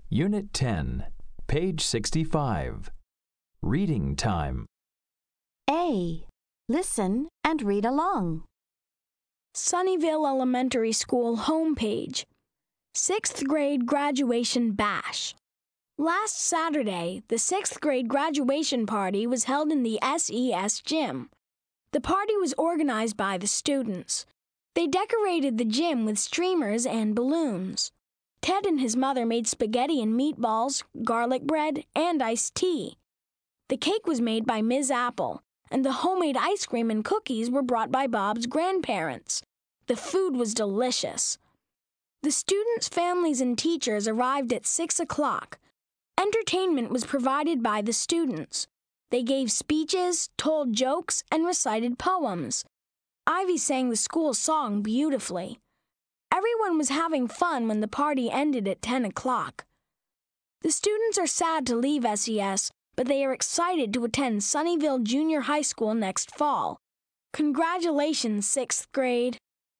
Unit 10, page 65. Reading time. A. Listen and read along. Sunnyvale Elementary School homepage. 6th grade graduation bash. Last Saturday, the 6th grade graduation party was held in the SES gym. The party was organized by the students. They decorated the gym with streamers and balloons. Ted and his mother made spaghetti and meatballs, garlic bread, and iced tea. The cake was made by Ms. Apple, and the homemade ice cream and cookies were brought by Bob's grandparents. The food was delicious. The students' families and teachers arrived at 6 o'clock. Entertainment was provided by the students. They gave speeches, told jokes, and recited poems. Ivy sang the school song beautifully. Everyone was having fun when the party ended at 10 o'clock. The students are sad to leave SES, but they are excited to attend Sunnyvale Junior High School next fall. Congratulations, 6th grade.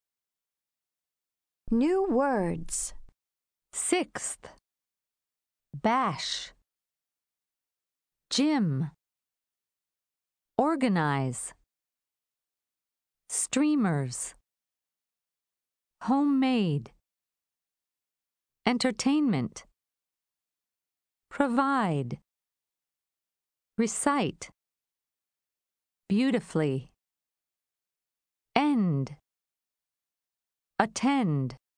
New words. 6th. Bash. Gym. Organize. Streamers. Homemade. Entertainment. Provide. Recite. Beautifully. End. Attend.